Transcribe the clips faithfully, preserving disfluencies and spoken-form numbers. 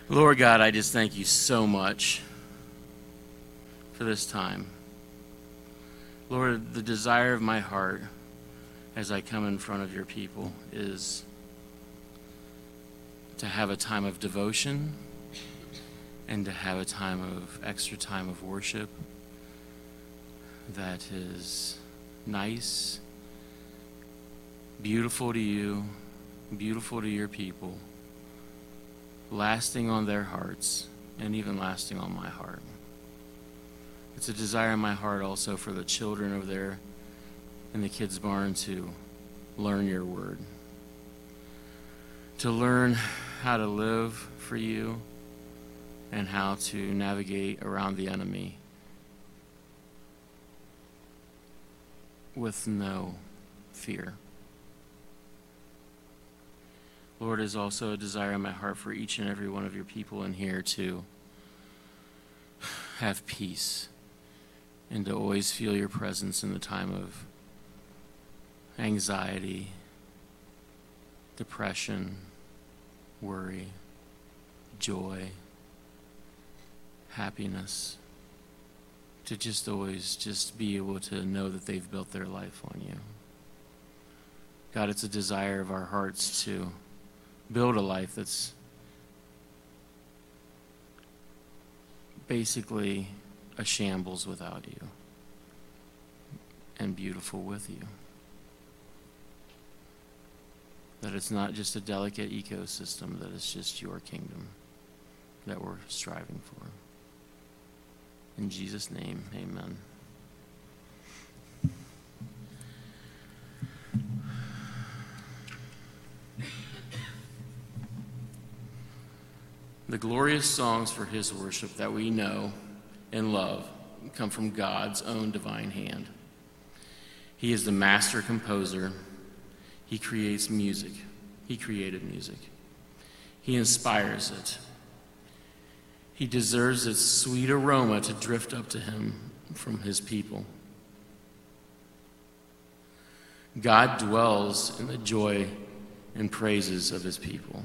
Lord God, I just thank you so much for this time. Lord, the desire of my heart as I come in front of your people is to have a time of devotion and to have a time of extra time of worship that is nice, beautiful to you, beautiful to your people, lasting on their hearts, and even lasting on my heart. It's a desire in my heart also for the children over there in the kids' barn to learn your word, to learn how to live for you and how to navigate around the enemy with no fear. Lord, is also a desire in my heart for each and every one of your people in here to have peace and to always feel your presence in the time of anxiety, depression, worry, joy, happiness, to just always just be able to know that they've built their life on you. God, it's a desire of our hearts to build a life that's basically a shambles without you and beautiful with you. That it's not just a delicate ecosystem, that it's just your kingdom that we're striving for. In Jesus' name, amen. The glorious songs for his worship that we know and love come from God's own divine hand. He is the master composer. He creates music. He created music. He inspires it. He deserves its sweet aroma to drift up to him from his people. God dwells in the joy and praises of his people.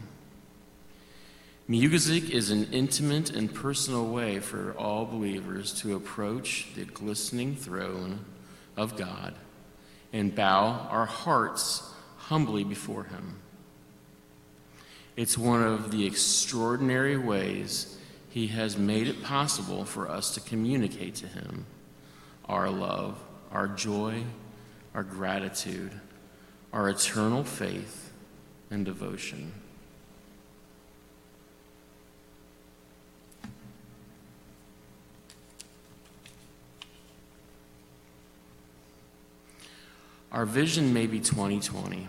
Music is an intimate and personal way for all believers to approach the glistening throne of God and bow our hearts humbly before him. It's one of the extraordinary ways he has made it possible for us to communicate to him our love, our joy, our gratitude, our eternal faith and devotion. Our vision may be twenty twenty,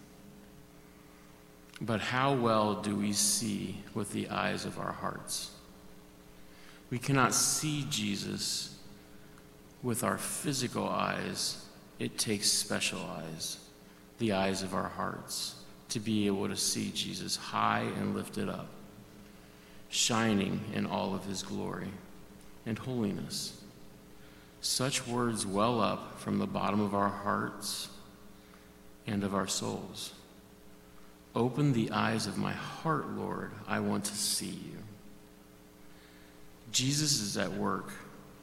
but how well do we see with the eyes of our hearts? We cannot see Jesus with our physical eyes. It takes special eyes, the eyes of our hearts, to be able to see Jesus high and lifted up, shining in all of his glory and holiness. Such words well up from the bottom of our hearts and of our souls. Open the eyes of my heart, Lord. I want to see you. Jesus is at work.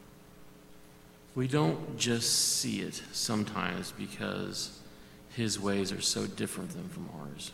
We don't just see it sometimes because his ways are so different than from ours.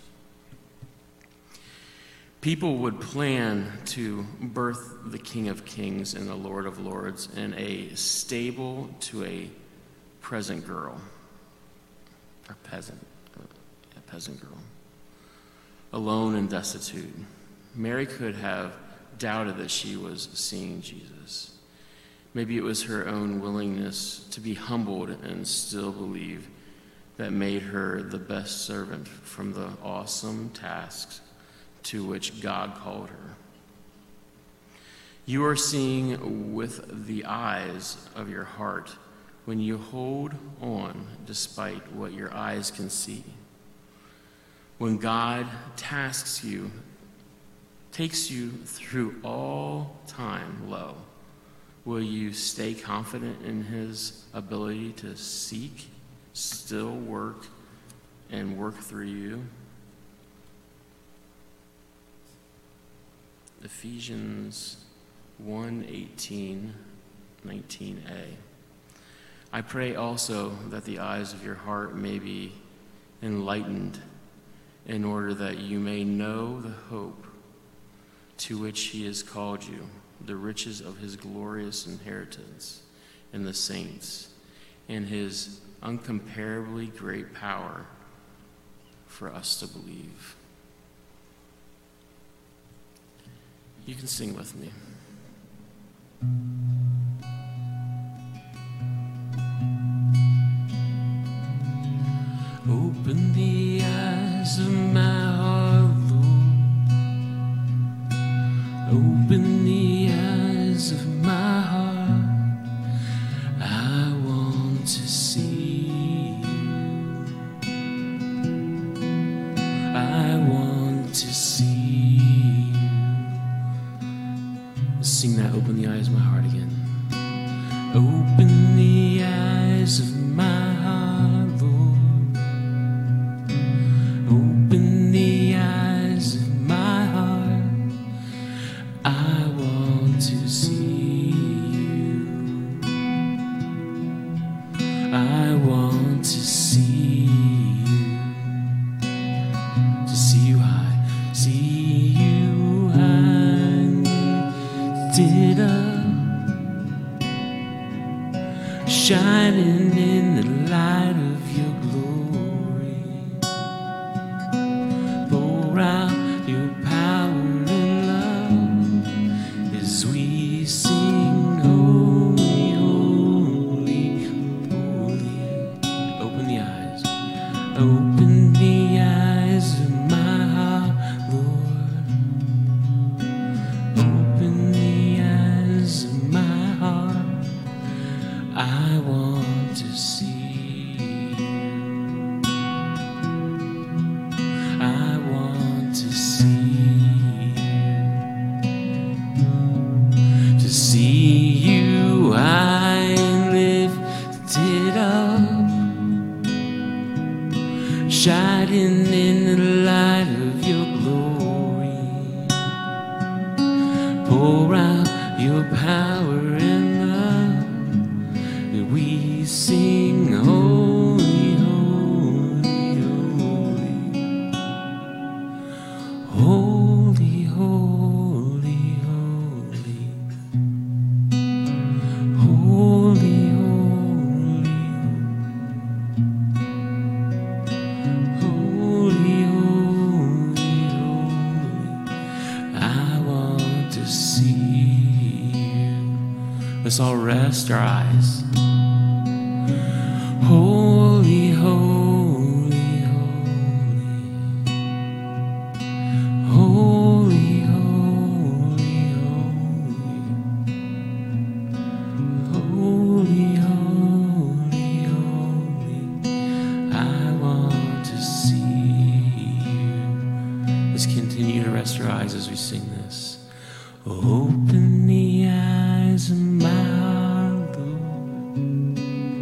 People would plan to birth the King of Kings and the Lord of Lords in a stable to a present girl, or peasant, a peasant girl, alone and destitute. Mary could have doubted that she was seeing Jesus. Maybe it was her own willingness to be humbled and still believe that made her the best servant from the awesome tasks to which God called her. You are seeing with the eyes of your heart when you hold on despite what your eyes can see. When God tasks you, takes you through all time low, will you stay confident in his ability to seek, still work, and work through you? Ephesians one, eighteen, nineteen a. I pray also that the eyes of your heart may be enlightened, in order that you may know the hope to which he has called you, the riches of his glorious inheritance in the saints, and his incomparably great power for us to believe. You can sing with me. Open the eyes of my heart, Lord. Open the eyes of my heart. I want to see you. I want to see you. Let's sing that, open the eyes of my heart again. Open the eyes of my heart, Lord. Open the eyes of my heart. I want to see you. I want to see you. To see you high, see you high, lifted up, shining in the light of your glory. Pour out your power and love as we sing, holy, holy, holy. Open the eyes, open the eyes of my heart, Lord. Open the eyes of my heart. I want to see you. I want to see you. To see you high and lifted up, shining in the light of your glory. Pour out your power and love. We sing, holy, holy, holy. Holy, holy, holy. Holy, holy. Holy, holy, holy. I want to see you. Let's all rest our eyes. Holy, holy, holy. Holy, holy, holy. Holy, holy, holy. I want to see you. Let's continue to rest our eyes as we sing this. Open the eyes of my heart, Lord.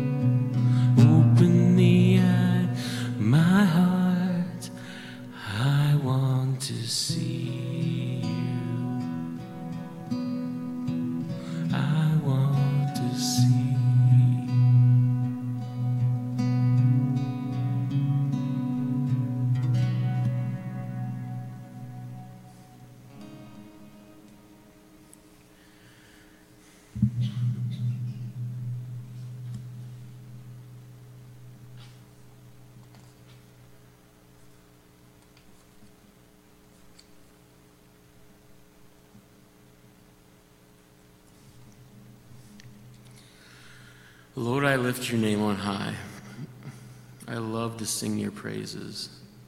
Open the eyes of my heart. I want to see you. I want to see you. Lord, I lift your name on high. I love to sing your praises.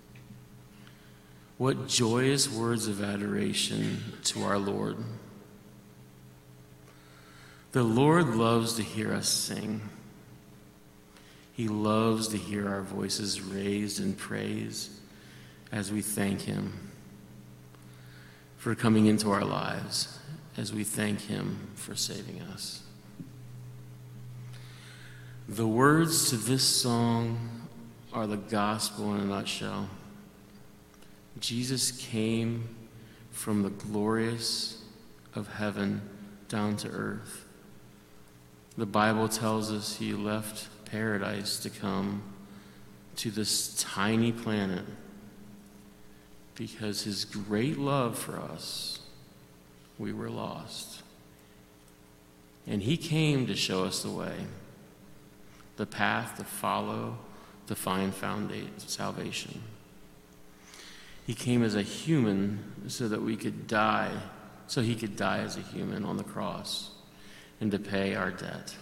What joyous words of adoration to our Lord. The Lord loves to hear us sing. He loves to hear our voices raised in praise as we thank him for coming into our lives, as we thank him for saving us. The words to this song are the gospel in a nutshell. Jesus came from the glorious of heaven down to earth. The Bible tells us he left paradise to come to this tiny planet because his great love for us, we were lost. And he came to show us the way, the path to follow to find foundation, salvation. He came as a human so that we could die, so he could die as a human on the cross and to pay our debt.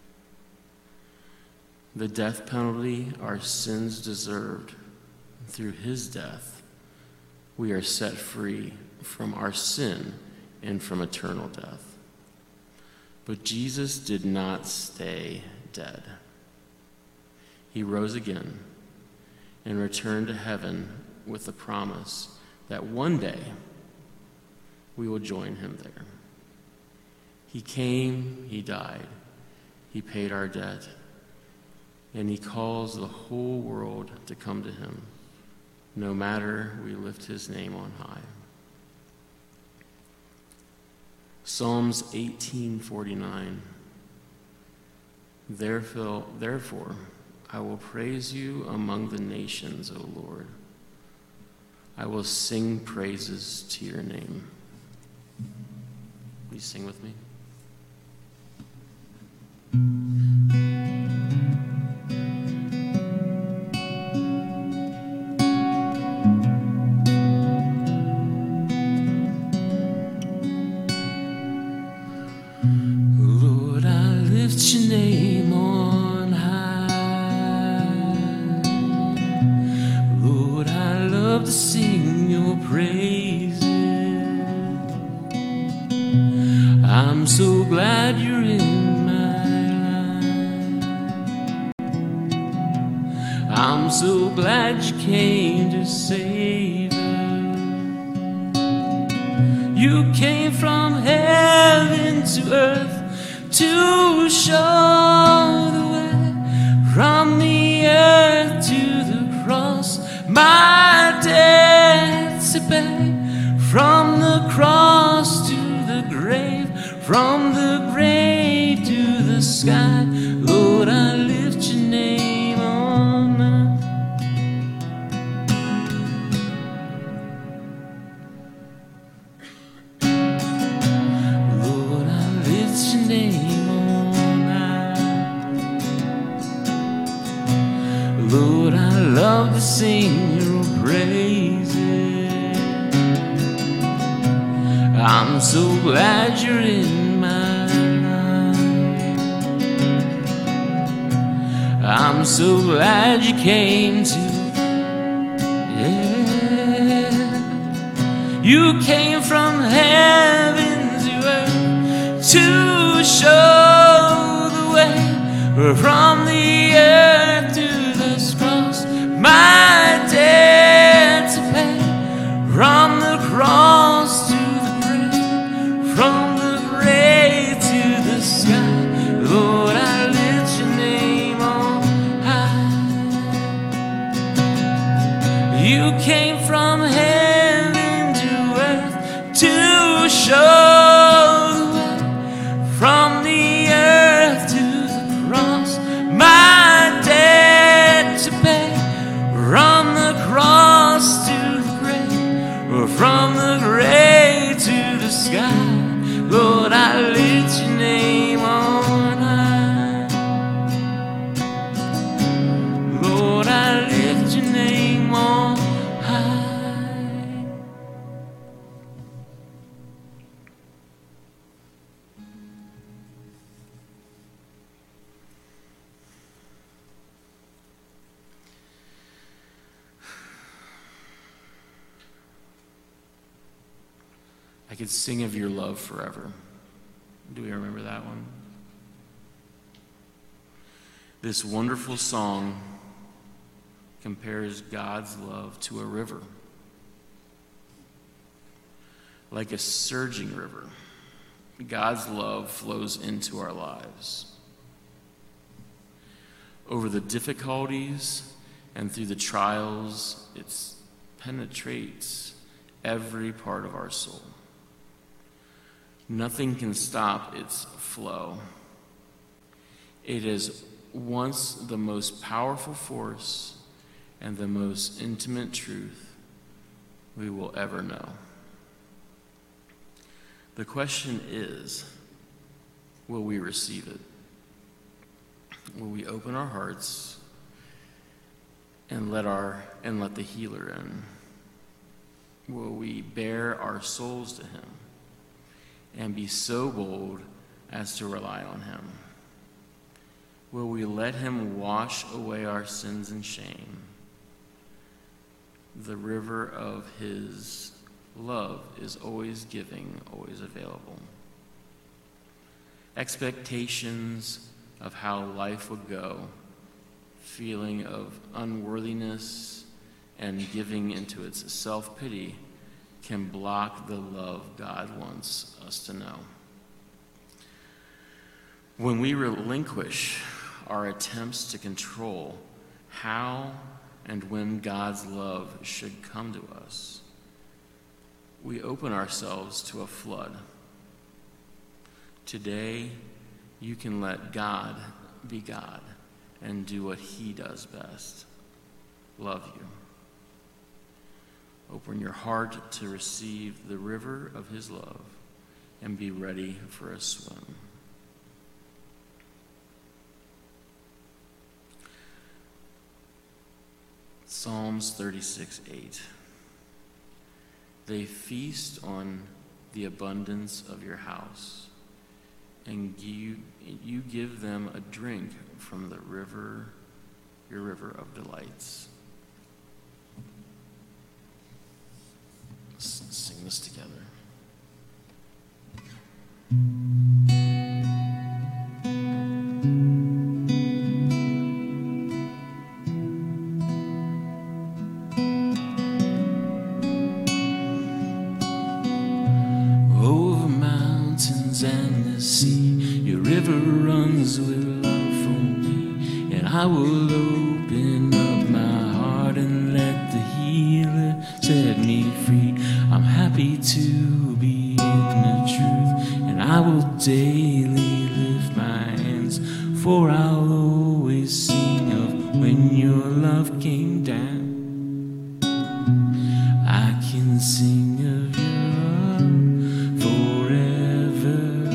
The death penalty our sins deserved, through his death, we are set free from our sin and from eternal death. But Jesus did not stay dead. He rose again and returned to heaven with the promise that one day we will join him there. He came, he died, he paid our debt, and he calls the whole world to come to him, no matter we lift his name on high. Psalms eighteen forty-nine. Therefore, therefore, I will praise you among the nations, O Lord. I will sing praises to your name. Will you sing with me? Lord, I lift your name on high. Lord, I love to sing your praises. I'm so glad you're in my life. I'm so glad you came to save us. You came from heaven to earth to show the way, from the earth to the cross, my debt to pay, from the cross to the grave, from the grave to the sky. Lord, I lift your name on high. Lord, I lift your name on high. Lord, I love to sing your praises. I'm so glad you're in my life. I'm so glad you came to, yeah. You came from heaven to earth to show the way, from the earth to the cross, my debt to pay, from the cross to from the grave to the sky. Lord, I lift your name on high. You came from heaven to earth to show the way, from the earth to the cross, my debt to pay, from the cross to the grave, from the grave to the sky. Lord, I lift your name on high. Lord, I lift your name on high. I could sing of your love forever. Do we remember that one? This wonderful song compares God's love to a river. Like a surging river, God's love flows into our lives. Over the difficulties and through the trials, it penetrates every part of our soul. Nothing can stop its flow. It is once the most powerful force and the most intimate truth we will ever know. The question is, will we receive it? Will we open our hearts and let our and let the healer in? Will we bare our souls to him and be so bold as to rely on him? Will we let him wash away our sins and shame? The river of his love is always giving, always available. Expectations of how life would go, feeling of unworthiness and giving into its self-pity can block the love God wants us to know. When we relinquish our attempts to control how and when God's love should come to us, we open ourselves to a flood. Today, you can let God be God and do what he does best, love you. Open your heart to receive the river of his love and be ready for a swim. Psalms thirty-six eight. They feast on the abundance of your house, and you, you give them a drink from the river, your river of delights. Let's sing this together. Over mountains and the sea, your river runs with love for me, and I will open up my heart and let the healer set me free. I'm happy to be in the truth, and I will daily lift my hands, for I'll always sing of when your love came down. I can sing of your love forever.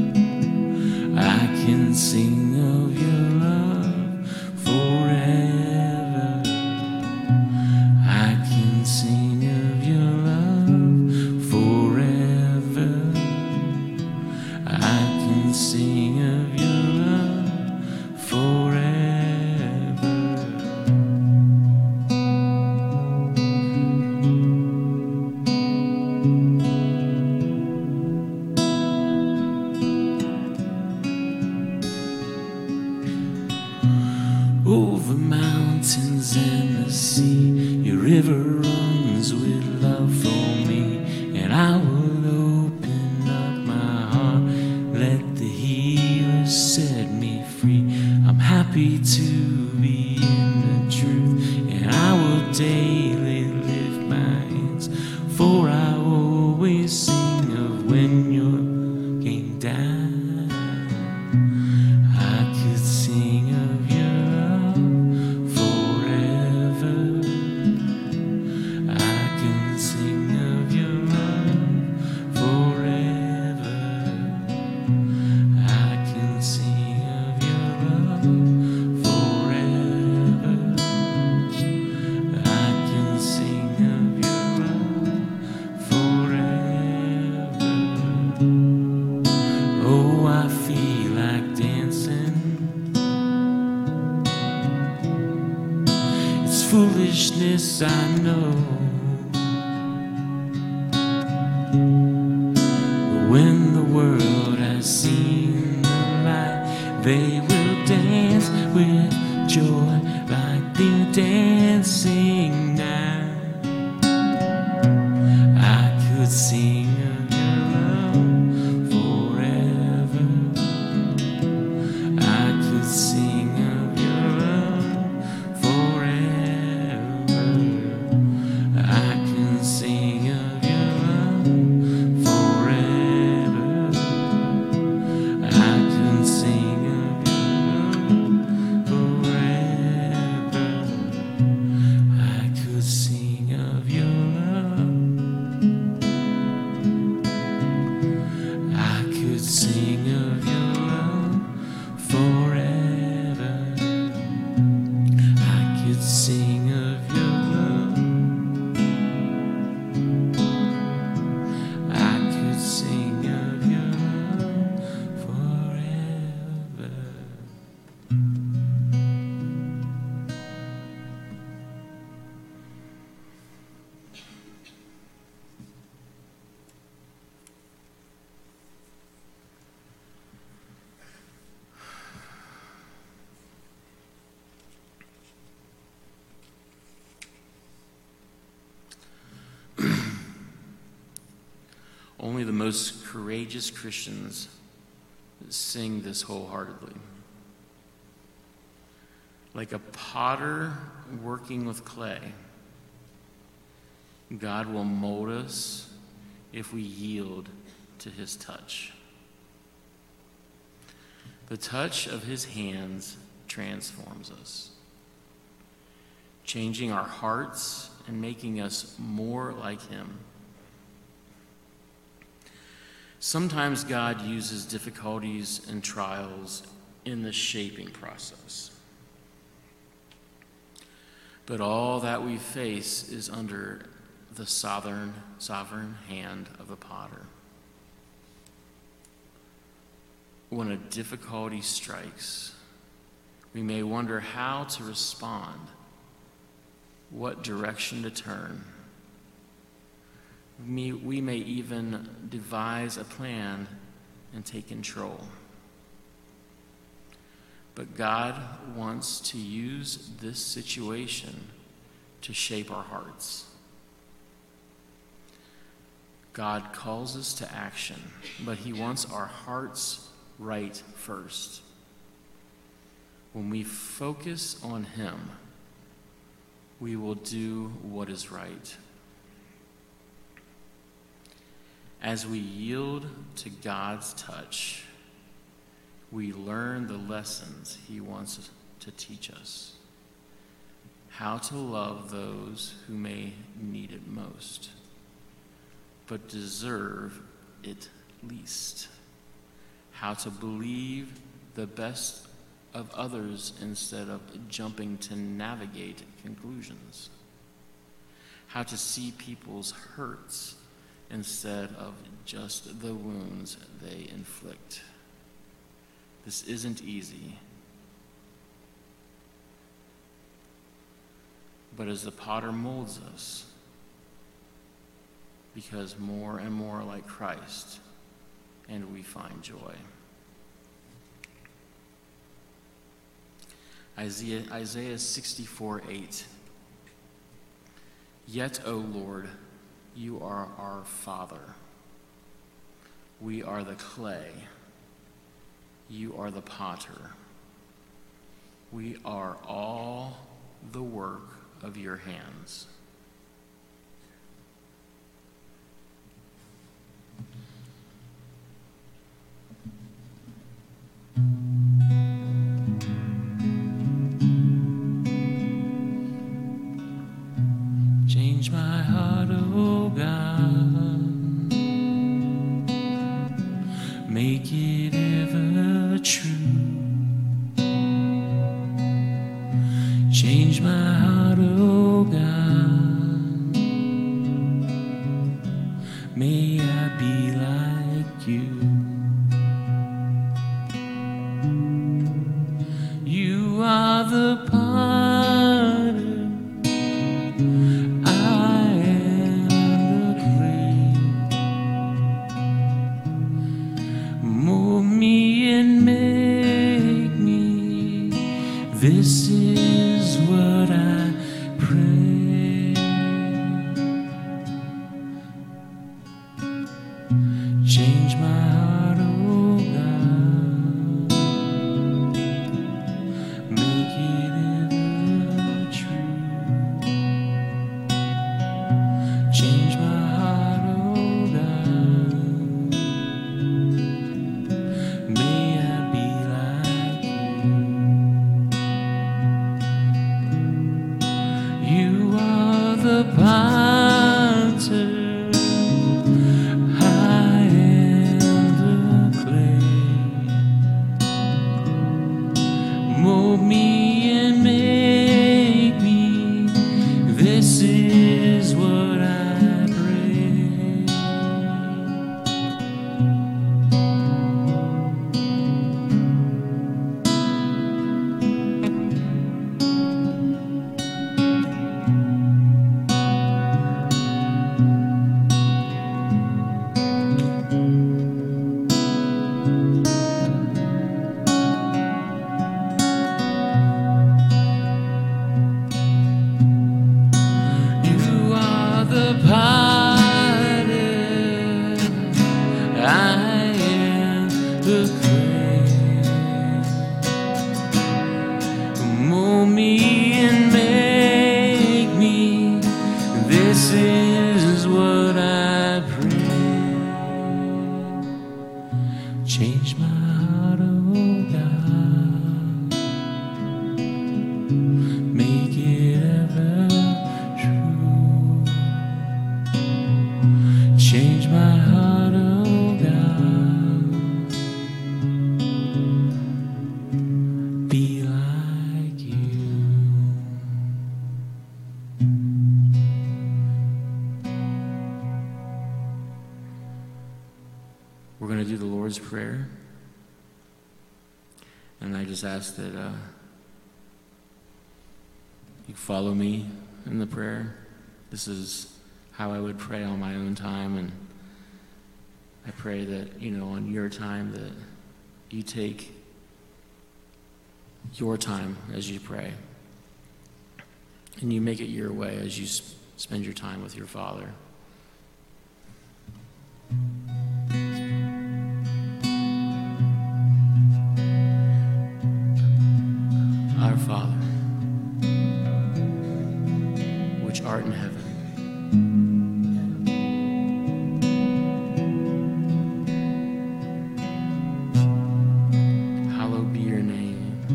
I can sing of your love forever. I can sing of your love forever. I can sing of your love forever. Over mountains and the sea, your river runs with love for me, and I will open up my heart, let the healer set me free. I'm happy to be in the truth, and I will daily lift my hands, for I always sing of when you came down. I could sing of your love forever. I can sing of your love forever. I can sing of your love forever. I can sing of your love forever. Oh, I feel like dancing. It's foolishness, I know. But when the world has seen the light, they will dance with joy like they're dancing now. I could sing of your love forever. I could sing of your love forever. I can sing of your Only the most courageous Christians sing this wholeheartedly. Like a potter working with clay, God will mold us if we yield to his touch. The touch of his hands transforms us, changing our hearts and making us more like him. Sometimes God uses difficulties and trials in the shaping process. But all that we face is under the sovereign, sovereign hand of the potter. When a difficulty strikes, we may wonder how to respond, what direction to turn. We may even devise a plan and take control. But God wants to use this situation to shape our hearts. God calls us to action, but he wants our hearts right first. When we focus on him, we will do what is right. As we yield to God's touch, we learn the lessons he wants to teach us. How to love those who may need it most, but deserve it least. How to believe the best of others instead of jumping to navigate conclusions. How to see people's hurts instead of just the wounds they inflict. This isn't easy. But as the potter molds us, because more and more like Christ, and we find joy. Isaiah, Isaiah sixty-four eight. Yet, O Lord, you are our Father. We are the clay. You are the potter. We are all the work of your hands. Change my heart, oh God. Make it ever true. Change my heart, oh God. May I be like you. You are the potter, I am the clay. Mold me and make me. This is what I pray. Change my heart. I am the clay. Mold me and make me. This is what I pray. Change my heart, oh God. Make it ever true. Change my heart, oh God. Be like you. We're going to do the Lord's Prayer. And I just ask that uh, you follow me in the prayer. This is how I would pray on my own time. And I pray that, you know, on your time, that you take your time as you pray. And you make it your way as you sp- spend your time with your Father. Our Father, which art in heaven, hallowed be your name.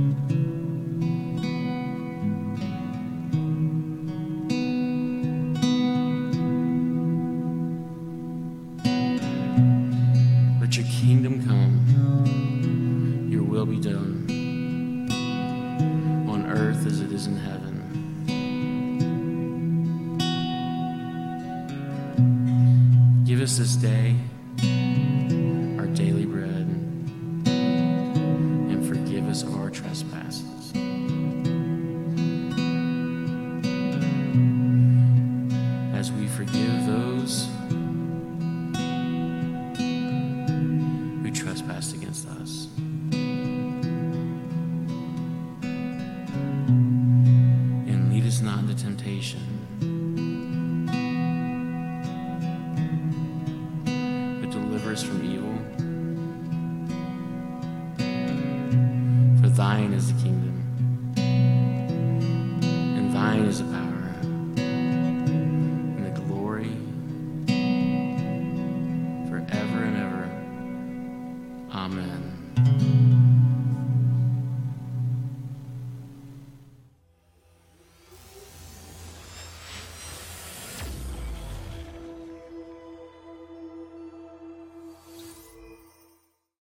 Let your kingdom come, your will be done, on earth as it is in heaven. Give us this day our daily bread, and forgive us of our trespasses, as we forgive those who trespass against us. And lead us not into temptation, but deliver us from evil. For thine is the kingdom, and thine is the power, and the glory, forever and ever. Amen.